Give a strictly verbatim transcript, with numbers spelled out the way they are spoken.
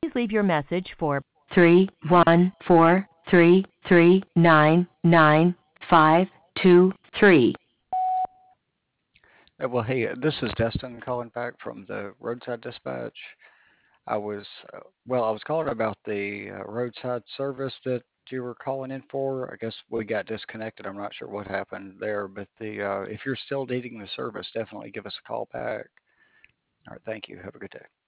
Please leave your message for three one four three three nine nine five two three. Uh, Well, hey, uh, this is Destin calling back from the Roadside Dispatch. I was, uh, well, I was calling about the uh, roadside service that you were calling in for. I guess we got disconnected. I'm not sure what happened there, but the uh, if you're still needing the service, definitely give us a call back. All right, thank you. Have a good day.